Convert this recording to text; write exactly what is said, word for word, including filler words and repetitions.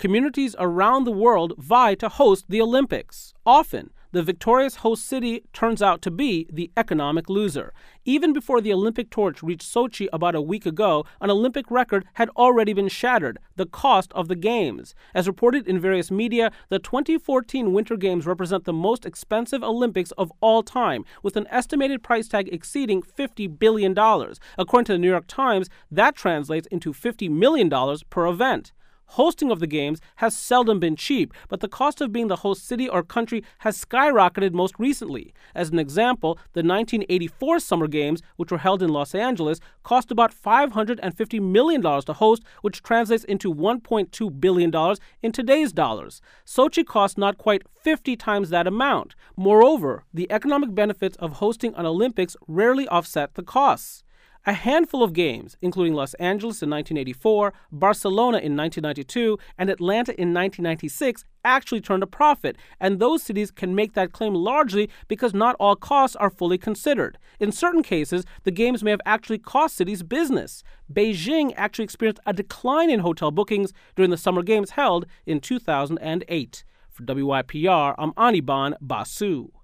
communities around the world vie to host the Olympics. Often, the victorious host city turns out to be the economic loser. Even before the Olympic torch reached Sochi about a week ago, an Olympic record had already been shattered, the cost of the Games. As reported in various media, the twenty fourteen Winter Games represent the most expensive Olympics of all time, with an estimated price tag exceeding fifty billion dollars. According to the New York Times, that translates into fifty million dollars per event. Hosting of the Games has seldom been cheap, but the cost of being the host city or country has skyrocketed most recently. As an example, the nineteen eighty-four Summer Games, which were held in Los Angeles, cost about five hundred fifty million dollars to host, which translates into one point two billion dollars in today's dollars. Sochi cost not quite fifty times that amount. Moreover, the economic benefits of hosting an Olympics rarely offset the costs. A handful of games, including Los Angeles in nineteen eighty-four, Barcelona in nineteen ninety-two, and Atlanta in nineteen ninety-six, actually turned a profit, and those cities can make that claim largely because not all costs are fully considered. In certain cases, the games may have actually cost cities business. Beijing actually experienced a decline in hotel bookings during the Summer Games held in two thousand eight. For W Y P R, I'm Anirban Basu.